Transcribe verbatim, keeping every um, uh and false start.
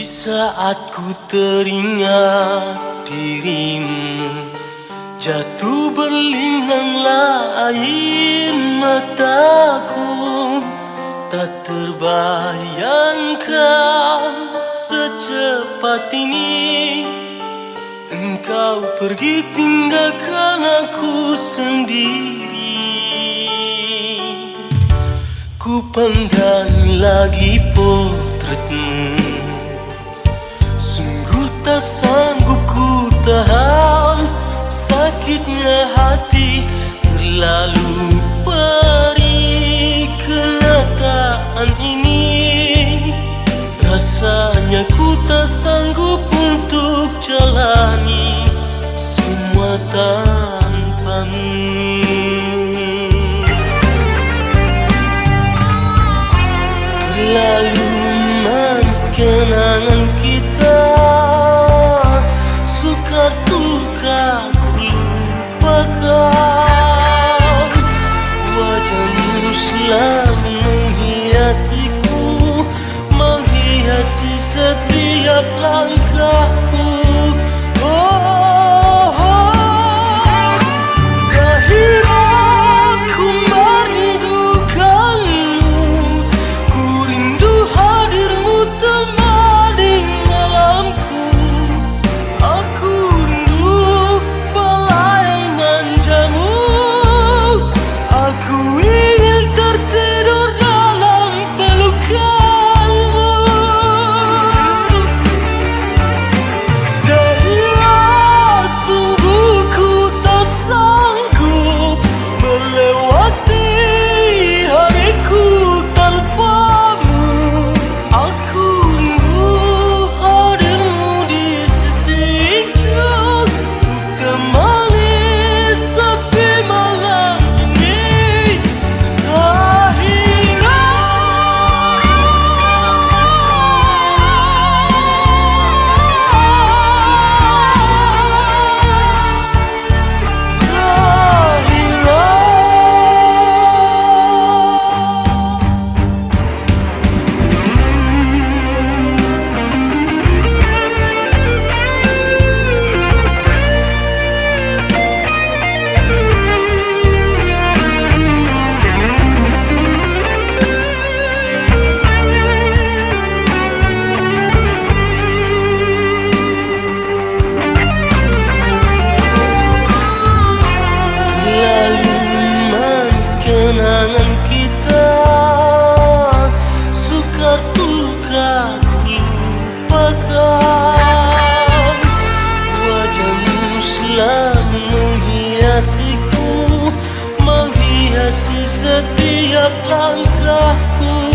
saat ku teringat dirimu, jatuh berlinanglah air mataku. Tak terbayangkan secepat ini engkau pergi tinggalkan aku sendiri. Ku pandang lagi potretmu, sungguh tak sanggup ku tahan sakitnya hati. Terlalu perih kenyataan ini, rasanya ku tak sanggup untuk jalani semua tanpamu. Terlalu manis kenangan kita, sukar duka ku lupakan. Wajahmu selalu menghiasiku, menghiasi setiap langkahku. Oh, oh, zahir aku merindukanmu, ku rindu hadirmu temani malamku. Aku rindu belayan manjamu, aku ingin tertidur dalam pelukanmu. Zahira, sungguh ku tak sanggup melewati hariku tanpamu. Aku rindu hadirmu di sisiku untuk temani sepi malam ini. Zahira, kenangan kita, sukar duka ku lupakan. Wajahmu selalu menghiasiku, menghiasi setiap langkahku.